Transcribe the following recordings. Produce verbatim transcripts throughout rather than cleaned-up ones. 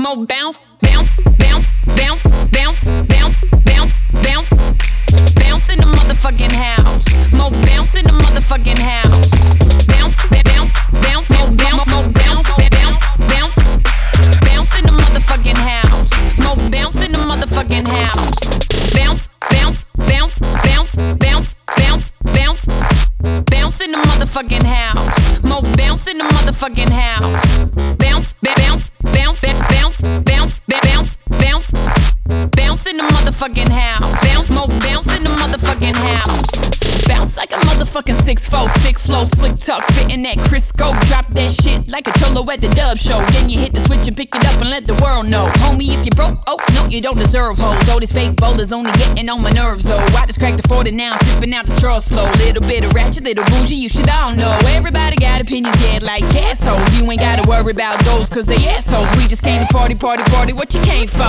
More bounce, bounce, bounce, bounce, bounce, bounce, bounce, bounce. Bounce in the motherfucking house. More bounce in the motherfucking house. Bounce, bounce, bounce, more bounce, more bounce, bounce, bounce. Bounce in the motherfucking house. More bounce in the motherfucking house. Bounce, bounce, bounce, bounce, bounce, bounce, bounce. Bounce in the motherfucking house. More bounce in the motherfucking house. Bounce, bounce, bounce, bounce, bounce, bounce, bounce. Bounce in the motherfucking house. Bounce, more bounce in the motherfucking house. Bounce like a motherfucking six four, six flow, slick talk, spitting that Crisco. Drop that shit like a cholo at the Dub Show. Then you hit the switch and pick it up and let the world know. Homie, if you broke, oh, no, you don't deserve hoes. All these fake bowlers only getting on my nerves, though. I just cracked the forty now, sipping out the straw slow. Little bit of ratchet, little bougie, you should all know. Everybody got opinions, yeah, like assholes. You ain't gotta worry about those, cause they assholes. We just came to party, party, party, what you came for?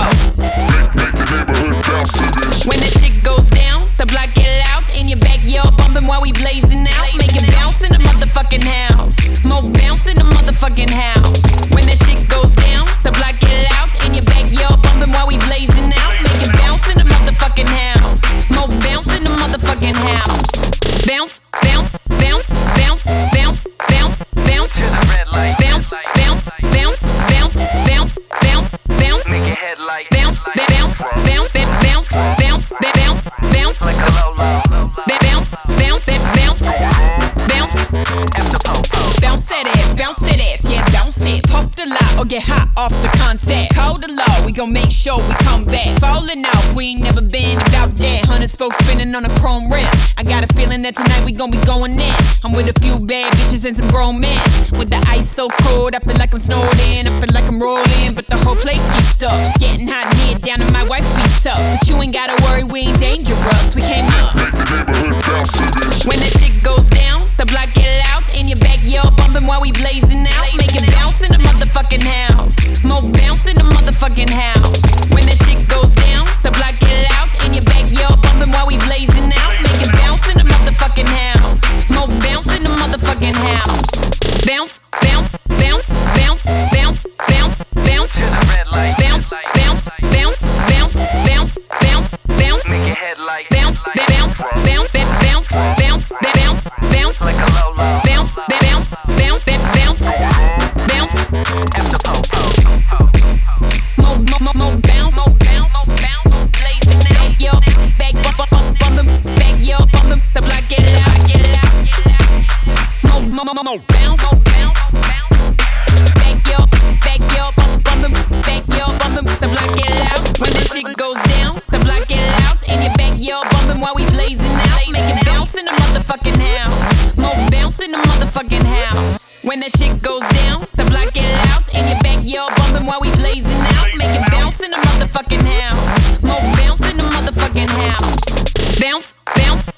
When that shit goes down, the block get loud. In your backyard bumping while we blazing out. Make it bounce in the motherfucking house. More bounce in the motherfucking house. When that shit goes down, the block get loud. In your backyard bumping while we blazing out. Make it bounce in the motherfucking house. More bounce in the motherfucking house. Bounce, bounce, bounce, bounce, bounce, bounce, bounce. To the red light. Bounce, bounce, bounce, bounce, bounce, bounce, bounce. Make your head light. Bounce, bounce, bounce, bounce, bounce, bounce, bounce. Like a low low. Bounce, bounce, bounce, bounce. After po-po. Bounce that ass, bounce that ass, yeah, bounce it. Puff the lot or get hot off the contact. Call the law, we gon' make sure we come back. Falling out, we ain't never been about that. Hundred spokes spinning on a chrome rim. I got a feeling that tonight we gon' be going in. I'm with a few bad bitches and some grown men. With the ice so cold, I feel like I'm snowed in. I feel like I'm rolling, but the whole place geeked up. It's getting hot in here, down to my wife beats up. But you ain't gotta worry, we ain't dangerous. We came up. When that shit goes down, the block get loud. In your backyard bumping while we blazing out. Make it bounce in the motherfucking house. More bounce in the motherfucking house. When that shit goes down, the block get loud. In your backyard bumping while we blazing out. Make it bounce in the motherfucking house. More bounce in the motherfucking house. Bounce, bounce, bounce, bounce, bounce, bounce, bounce. To the red light. Bounce, bounce, bounce, bounce, bounce, bounce, bounce. Make your head light. Bounce, bounce, bounce, bounce, bounce, bounce, bounce. Like a low low. Bounce, bounce, bounce, bounce, bounce. After po-po. More, more, more bounce, more bounce, more bounce. Blazing out, yo, back, bump, bump, bump, bumpin', back, yo, bumpin'. The block get loud, get loud, get loud. More, more, more, more bounce, more bounce, bounce. Back, yo, back, yo, bump, bumpin', back, yo, bumpin'. The block get loud. When the shit goes down, the block get loud. In your backyard bumpin' while we blazing out. Make it bounce in the motherfucking house. More bounce in the motherfucking house. When that shit goes down, the block get loud. In your backyard bumping while we blazing out. Make it bounce in the motherfucking house. More bounce in the motherfucking house. Bounce, bounce,